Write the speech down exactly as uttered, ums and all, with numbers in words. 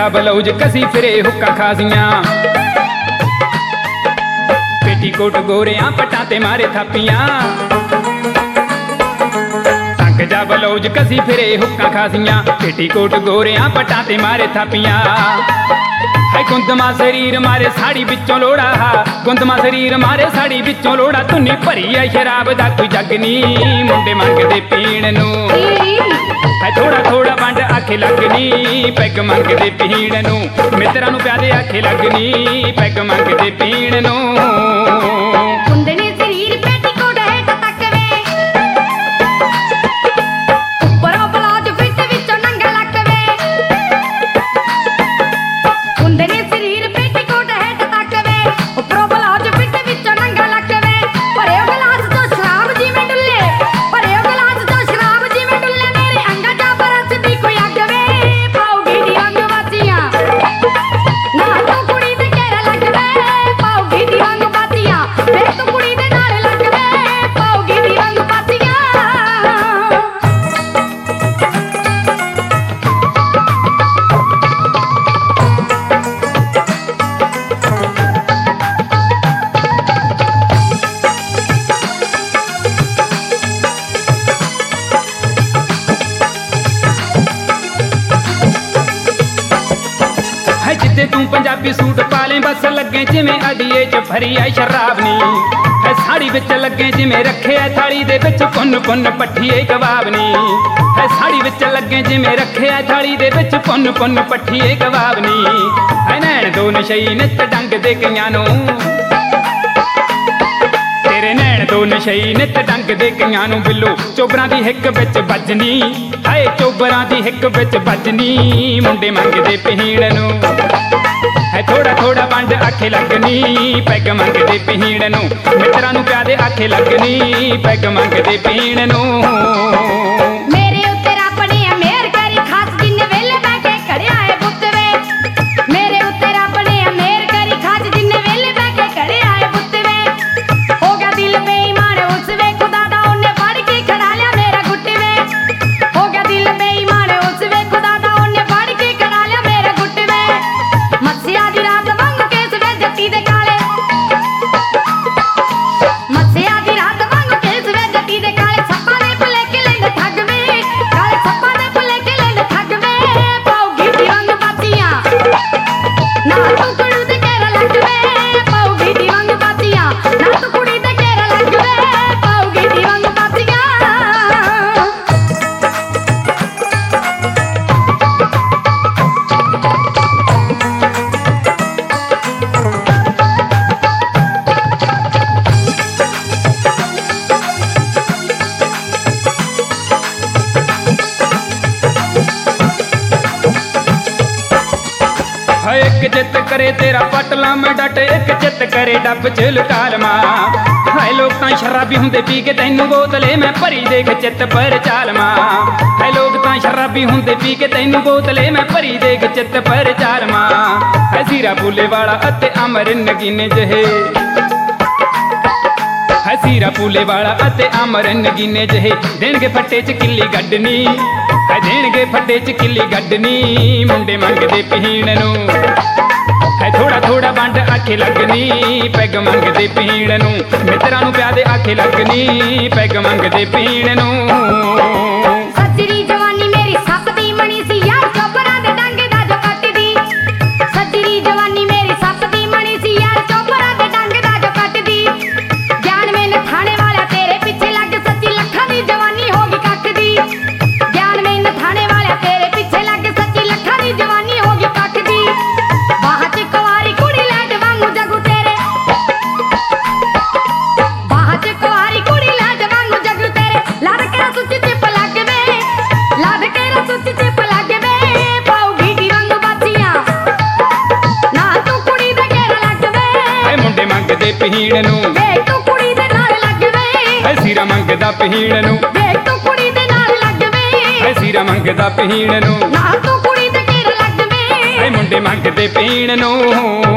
जा बलौज कसी फिरे हुक्का खासियां पेटीकोट गोरियां पटां ते मारे थापियां तंग जा बलौज कसी फिरे हुक्का खासियां पेटीकोट गोरियां पटां ते मारे थापियां है गुंदमा शरीर मारे साड़ी बिचों लोड़ा हा गुंदमा शरीर मारे साड़ी बिचों लोड़ा धुनी भरी है शराब दा कोई जग नी मुंडे मंगदे पीण नूं है थोड़ा थोड़ा वंड आखे लगनी पैग मंगदे पीण नूं मित्रां नूं प्यादे आखे लगनी पैग मंगदे पीण नूं कुंदने शरीर पेटीकोट हेठ तक वे उपरों ब्लाउज फिट विचों नंगा लक वे कुंदने शरीर पेटीकोट हेठ तक वे उपरों ब्लाउज फिट विचों नंगा लक वे भरे गिलास तो शराब जिवें डुल्ले भरे गिलास तो शराब जिवें डुल्ले मेरे अंगा जा बरस दी कोई अग वे पाऊगी दी रंग वासियां ना तू कुड़ी ते घेरा लग वे पाऊगी दी रंग वासियां वे तू कुड़ी दे नाल लग वे पाऊगी दी रंग वासियां है जिद्दे तू पंजाबी सूट पाले बस लगे जिमें अड़िए च भरी है शराब नी है साड़ी विच लगे जिमें रखे है थाली दे विच पुन पुन पट्ठीए कबाब नी है साड़ी विच लगे जिमें रखे है थाली दे विच पुन पुन पट्ठीए कबाब नी है नैन दो नशई नित डंग दे कईयां नूं तेरे नैन दो नशई नित डंग दे कईयां नूं बिल्लो चोबरां दी हिक विच बजनी हाय चोबरां दी हिक विच बजनी मुंडे मंगदे पीण नूं है थोड़ा थोड़ा वंड आखे लगनी पैग मंगदे पीण नूं मित्रां नूं प्यादे आखे लगनी पैग मंगदे पीण नूं मेरे उत्ते रब ने मेहर करी खास जिन्ने वेले बैठे खड़िया है पुੱਤ वे मेरे उत्ते रब ने मेहर करी खास जिन्ने वेले बैठे खड़िया है पुੱਤ वे हो गया दिल बेईमान उस वे खुदा दा ओने फड़ के खड़ा लिया मेरा गुੱਟ वे हो गया दिल बेईमान उस वे खुदा दा ओने फड़ के खड़ा लिया मेरा गुੱਟ वे मस्सिया दी रात वांग केस वे जੱਟੀ दे काले मस्सिया दी रात वांग केस वे जੱਟੀ दे काले सप्पा दे भुलेखे लेंदे ठग वे काले सप्पा दे भुलेखे लेंदे ठग वे पाऊगी दी रंग बातियां ना तू कुड़ी दे घेरा लग वे पाऊगी दी रंग बातियां ना तू कुड़ी दे घेरा लग वे पाऊगी दी रंग बातियां है एक चित करे तेरा पटला में डट एक चित करे डब च लुटा लवां है लोग तां शराबी हुंदे पी के तैनूं बोतले मैं भरी देख चित पर चालवां है लोग तां शराबी हुंदे पी के तैनूं बोतले मैं भरी देख चित पर चालवां है सीरा फूले वाला अते अमर नगीने जहे है सीरा फूले वाला अते अमर नगीने जहे देणगे फट्टे च किल्ली गड्डनी है देणगे फट्टे च किल्ली गड्डनी मुंडे मंगदे पीण नूं है थोड़ा थोड़ा वंड आखे लगनी पैग मंगदे पीण नूं मित्रां नूं प्यादे आखे लगनी पैग मंगदे पीण नूं सजरी जवानी मेरी सप दी मणी सी यार चोबरां दे डंग दा जो कटदी सजरी जवानी मेरी सप दी मणी सी यार चोबरां दे डंग दा जो कटदी ज्ञान में नथाने वाला तेरे पीछे लग सच्ची लखां दी जवानी होगी कख दी ज्ञान में नथाने वाला तेरे पीछे लग सच्ची लखां दी जवानी होगी कख दी बाह च कुंवारी कुड़ी लैट वांगू जगू तेरे बाह च कुंवारी कुड़ी लैट वांगू जगू तेरे लड़ के सुच चिप लग वे लड़ के सुच चिप लग वे पाऊगी दी रंग बातियां ना तू कुड़ी दे घेरा लग वे है मुंडे मंगदे पीण नूं देख तू कुड़ी दे नाल लग वे है सीरा मंगदा पीण नूं देख तू कुड़ी दे नाल लग वे है सीरा मंगदा पीण नूं ना तू कुड़ी दे घेरा लग वे है मुंडे मंगदे पीण नूं